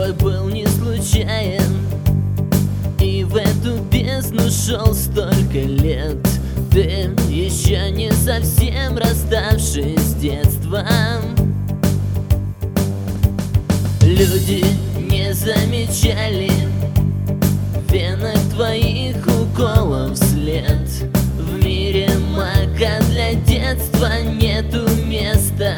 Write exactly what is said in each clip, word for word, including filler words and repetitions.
бой был не случайен, и в эту бездну шел столько лет. Ты еще не совсем расставшись с детством. Люди не замечали венок твоих уколов след. В мире мака для детства нету места.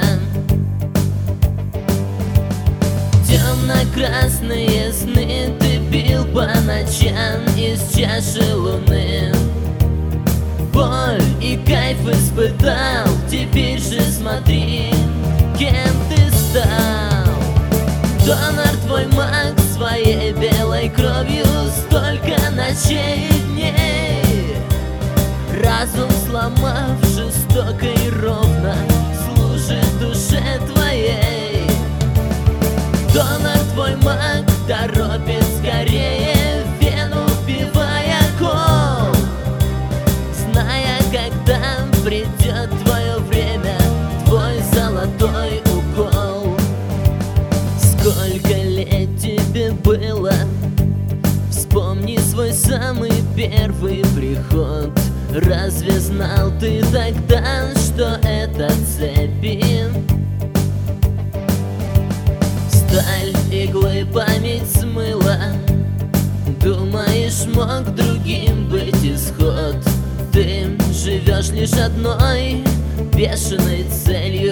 Темно-красные сны ты пил по ночам из чаши луны. Боль и кайф испытал, теперь же смотри, кем ты стал. Донор твой маг своей белой кровью столько ночей и дней. Разум сломав, жестоко и ровно служит душе твоей. Донор твой маг торопит скорее в вену, вбивая кол, зная, когда придет твое время, твой золотой укол. Сколько лет тебе было? Вспомни свой самый первый приход. Разве знал ты тогда, что это цепи? Сталь иглы память смыла. Думаешь, мог другим быть исход? Ты живешь лишь одной бешеной целью.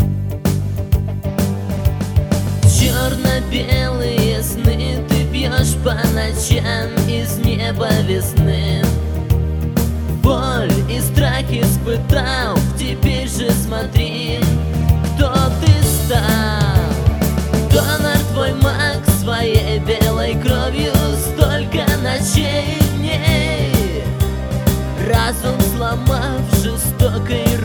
Черно-белые сны ты пьешь по ночам из неба весны. Боль и страх испытал, теперь же смотри, кто ты стал. Донор твой маг своей белой кровью столько ночей и дней. Разум сломав, жестоко и